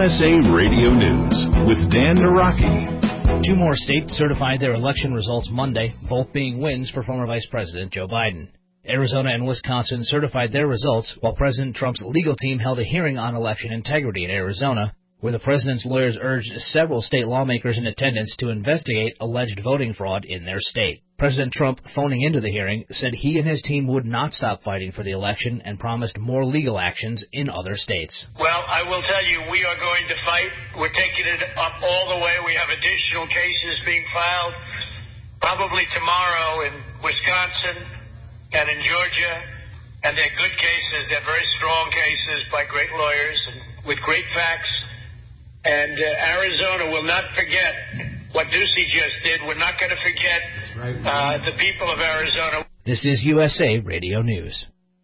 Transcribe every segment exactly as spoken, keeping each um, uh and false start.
S A Radio News with Dan Naraki. Two more states certified their election results Monday, both being wins for former Vice President Joe Biden. Arizona and Wisconsin certified their results, while President Trump's legal team held a hearing on election integrity in Arizona, where the president's lawyers urged several state lawmakers in attendance to investigate alleged voting fraud in their state. President Trump, phoning into the hearing, said he and his team would not stop fighting for the election and promised more legal actions in other states. Well, I will tell you, we are going to fight. We're taking it up all the way. We have additional cases being filed probably tomorrow in Wisconsin and in Georgia, and they're good cases. They're very strong cases by great lawyers and with great facts. And uh, Arizona will not forget what Ducey just did. We're not going to forget uh, the people of Arizona. This is U S A Radio News.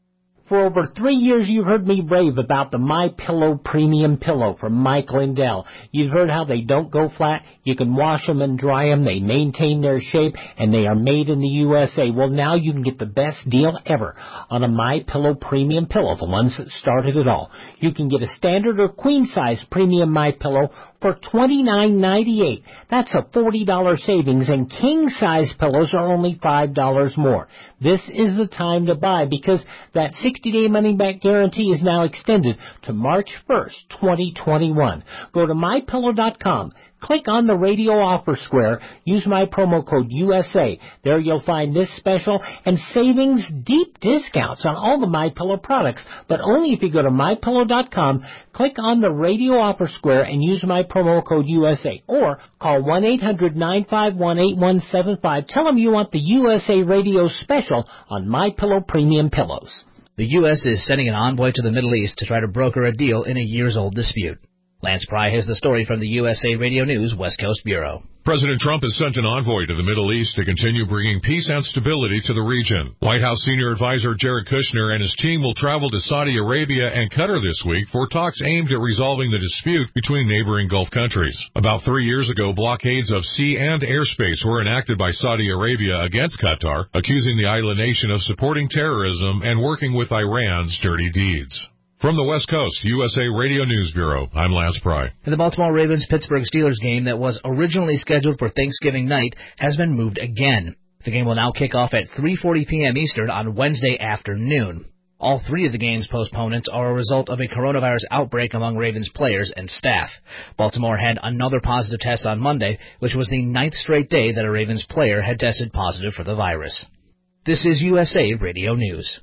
For over three years, you've heard me rave about the MyPillow Premium Pillow from Mike Lindell. You've heard how they don't go flat. You can wash them and dry them. They maintain their shape, and they are made in the U S A. Well, now you can get the best deal ever on a MyPillow Premium Pillow, the ones that started it all. You can get a standard or queen-size premium MyPillow for twenty-nine ninety-eight. That's a forty dollars savings, and king-size pillows are only five dollars more. This is the time to buy because that sixty-day money-back guarantee is now extended to March first, twenty twenty-one. Go to my pillow dot com. Click on the radio offer square. Use my promo code U S A. There you'll find this special and savings, deep discounts on all the MyPillow products, but only if you go to my pillow dot com, click on the radio offer square and use my promo code U S A, or call one eight hundred nine five one eight one seven five. Tell them you want the U S A Radio special on MyPillow Premium Pillows. The U S is sending an envoy to the Middle East to try to broker a deal in a years-old dispute. Lance Pry has the story from the U S A Radio News West Coast Bureau. President Trump has sent an envoy to the Middle East to continue bringing peace and stability to the region. White House senior advisor Jared Kushner and his team will travel to Saudi Arabia and Qatar this week for talks aimed at resolving the dispute between neighboring Gulf countries. About three years ago, blockades of sea and airspace were enacted by Saudi Arabia against Qatar, accusing the island nation of supporting terrorism and working with Iran's dirty deeds. From the West Coast, U S A Radio News Bureau, I'm Lance Pry. The Baltimore Ravens-Pittsburgh Steelers game that was originally scheduled for Thanksgiving night has been moved again. The game will now kick off at three forty p.m. Eastern on Wednesday afternoon. All three of the game's postponements are a result of a coronavirus outbreak among Ravens players and staff. Baltimore had another positive test on Monday, which was the ninth straight day that a Ravens player had tested positive for the virus. This is U S A Radio News.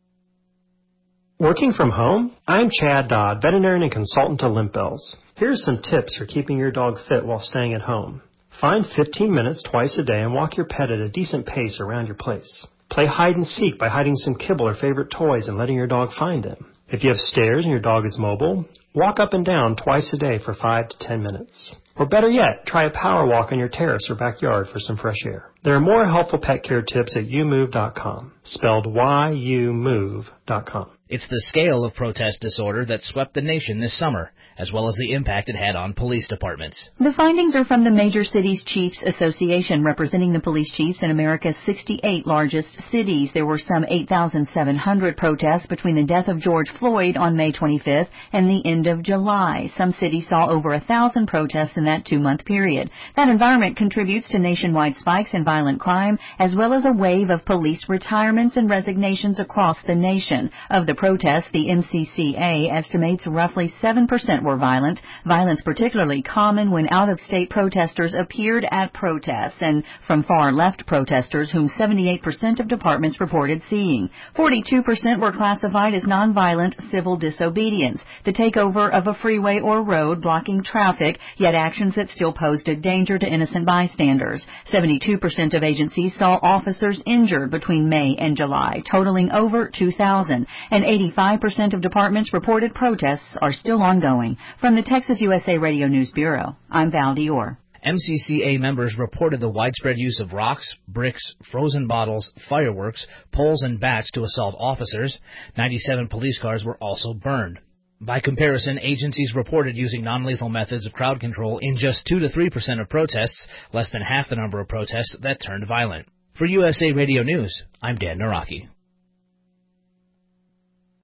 Working from home? I'm Chad Dodd, veterinarian and consultant to Limp Bells. Here's some tips for keeping your dog fit while staying at home. Find fifteen minutes twice a day and walk your pet at a decent pace around your place. Play hide and seek by hiding some kibble or favorite toys and letting your dog find them. If you have stairs and your dog is mobile, walk up and down twice a day for five to ten minutes. Or better yet, try a power walk on your terrace or backyard for some fresh air. There are more helpful pet care tips at you move dot com, spelled Y U move dot com. It's the scale of protest disorder that swept the nation this summer, as well as the impact it had on police departments. The findings are from the Major Cities Chiefs Association, representing the police chiefs in America's sixty-eight largest cities. There were some eight thousand seven hundred protests between the death of George Floyd on May twenty-fifth and the end of July. Some cities saw over one thousand protests in that two-month period. That environment contributes to nationwide spikes in violent crime, as well as a wave of police retirements and resignations across the nation. Of the protests, the M C C A estimates roughly seven percent were violent, violence particularly common when out-of-state protesters appeared at protests, and from far-left protesters whom seventy-eight percent of departments reported seeing. forty-two percent were classified as nonviolent civil disobedience, the takeover of a freeway or road blocking traffic, yet actions that still posed a danger to innocent bystanders. seventy-two percent of agencies saw officers injured between May and July, totaling over two thousand, and eighty-five percent of departments reported protests are still ongoing. From the Texas U S A Radio News Bureau, I'm Val Dior. M C C A members reported the widespread use of rocks, bricks, frozen bottles, fireworks, poles, and bats to assault officers. ninety-seven police cars were also burned. By comparison, agencies reported using non-lethal methods of crowd control in just two to three percent of protests, less than half the number of protests that turned violent. For U S A Radio News, I'm Dan Naraki.